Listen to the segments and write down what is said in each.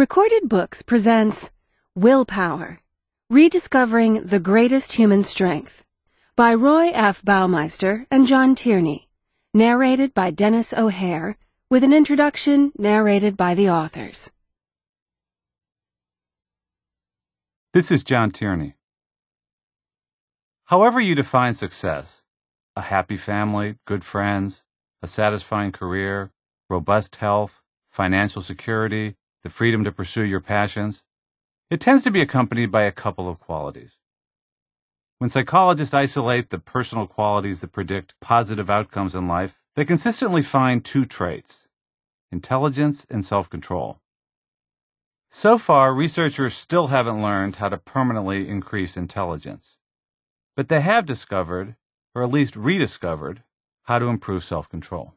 Recorded Books presents Willpower, Rediscovering the Greatest Human Strength by Roy F. Baumeister and John Tierney, narrated by Dennis O'Hare, with an introduction narrated by the authors. This is John Tierney. However you define success, a happy family, good friends, a satisfying career, robust health, financial security, the freedom to pursue your passions, it tends to be accompanied by a couple of qualities. When psychologists isolate the personal qualities that predict positive outcomes in life, they consistently find two traits: intelligence and self-control. So far, researchers still haven't learned how to permanently increase intelligence, but they have discovered, or at least rediscovered, how to improve self-control.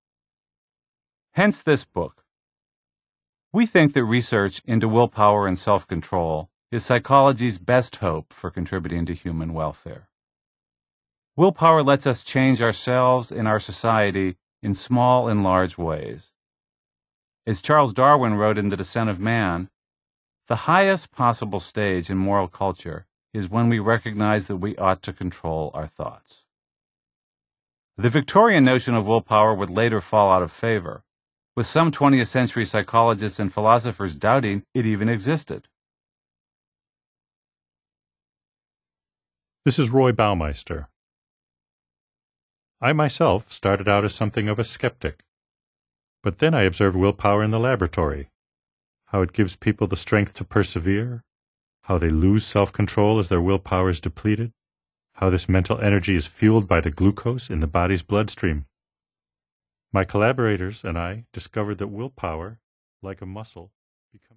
Hence this book. We think that research into willpower and self-control is psychology's best hope for contributing to human welfare. Willpower lets us change ourselves and our society in small and large ways. As Charles Darwin wrote in The Descent of Man, the highest possible stage in moral culture is when we recognize that we ought to control our thoughts. The Victorian notion of willpower would later fall out of favor, with some 20th century psychologists and philosophers doubting it even existed. This is Roy Baumeister. I myself started out as something of a skeptic, but then I observed willpower in the laboratory, how it gives people the strength to persevere, how they lose self-control as their willpower is depleted, how this mental energy is fueled by the glucose in the body's bloodstream. My collaborators and I discovered that willpower, like a muscle, becomes